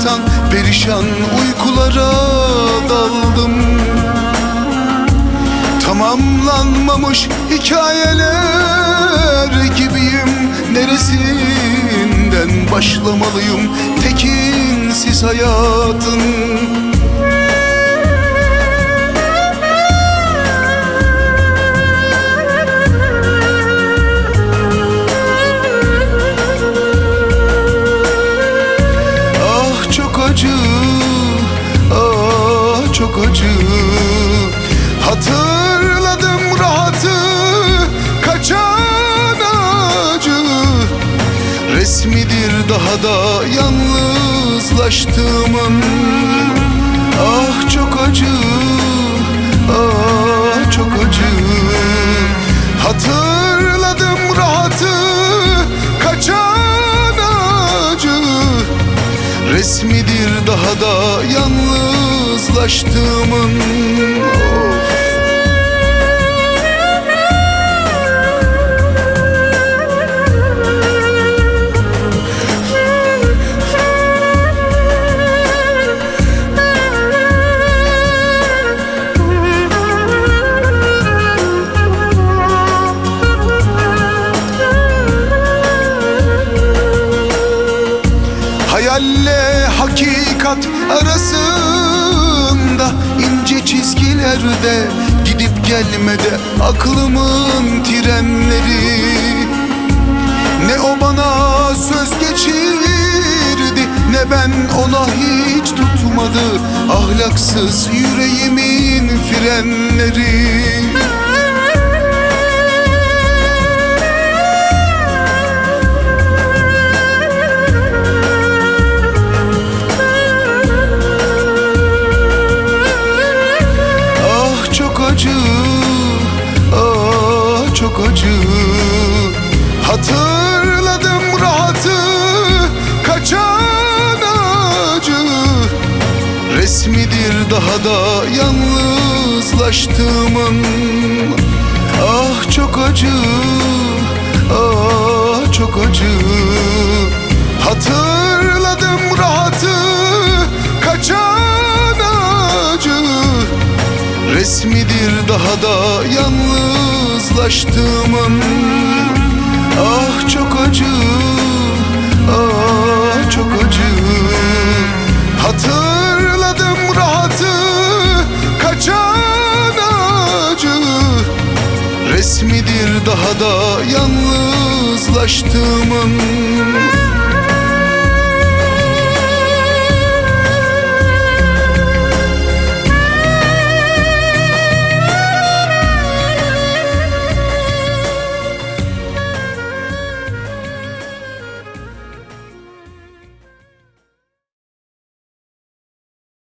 durmadan perişan uykulara daldım. Tamamlanmamış hikayeler gibiyim. Neresinden başlamalıyım tekinsiz hayatın? Ah çok acı, ah çok acı. Hatırladım rahatı, kaçan acı. Resmidir daha da yalnızlaştığımın. Ah çok acı, ah çok acı. Hatırladım rahatı, kaçan acı. Resmidir daha da yalnızlaştığımın. Hayalle hakikat arasında ince çizgilerde gidip gelmede aklımın trenleri. Ne o bana söz geçirdi, ne ben ona hiç tutmadı ahlaksız yüreğimin frenleri. Ah çok acı. Hatırladım rahatı, kaçan acı. Resmidir daha da yalnızlaştığımın. Ah çok acı, ah çok acı. Hatırladım rahatı, kaçan acı. Resmidir daha da yalnızlaştığımın. Ah çok acı, ah çok acı. Hatırladım rahatı, kaçan acı. Resmidir daha da yalnızlaştığımın.